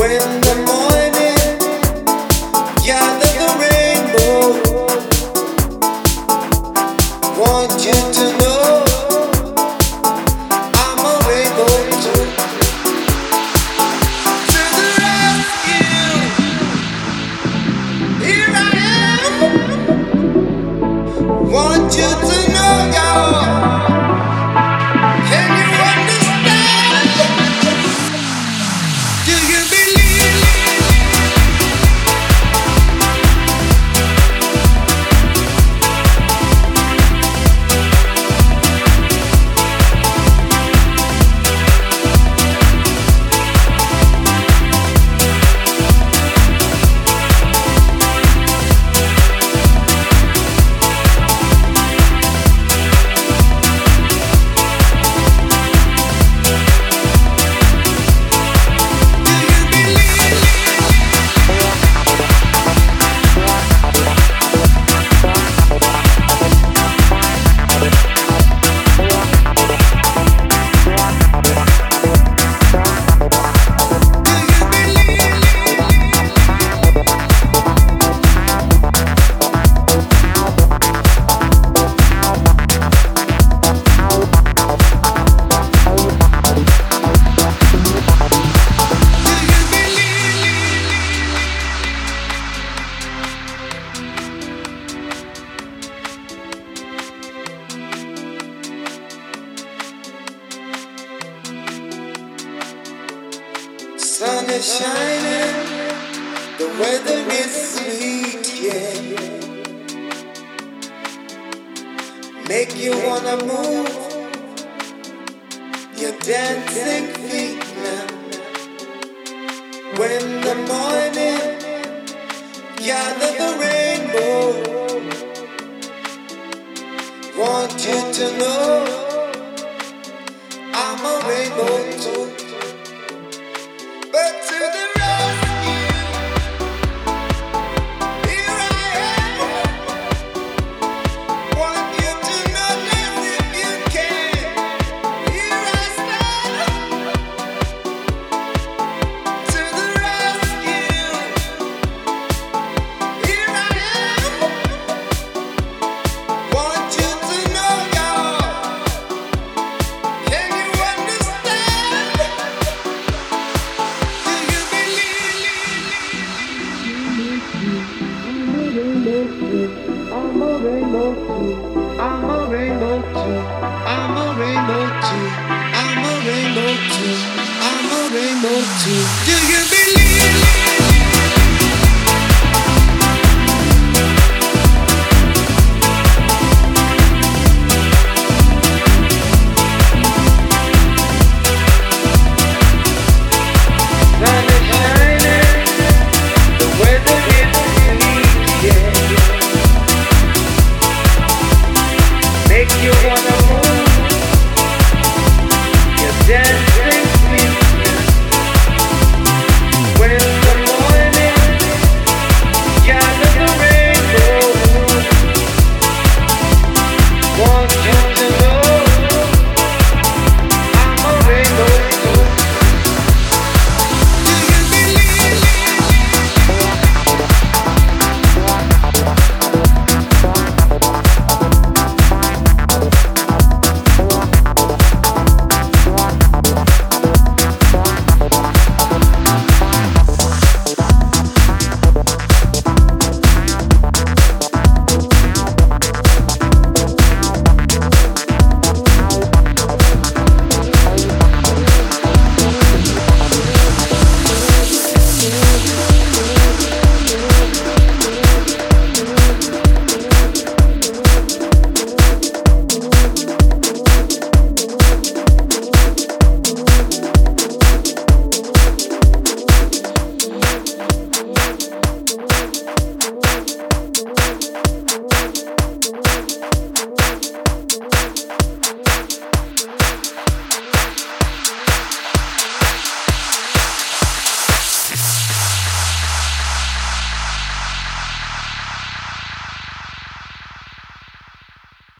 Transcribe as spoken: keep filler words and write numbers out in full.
When the morning gather the rainbow, want you to know I'm a rainbow too. To the rescue, here I am. Want you to know, y'all. Can you understand? Do you believe? Sun is shining, the weather is sweet, yeah. Make you wanna move your dancing feet now. When the morning gather the rainbow, want you to know I'm a rainbow too. But to the rescue, here I am. Want you to notice if you can. Here I stand. To the rescue, here I am. Want you to know, y'all. Can you understand? Do you believe? I'm a rainbow too. I'm a rainbow too. I'm a rainbow too. I'm a rainbow too. I'm a rainbow too. Do you believe?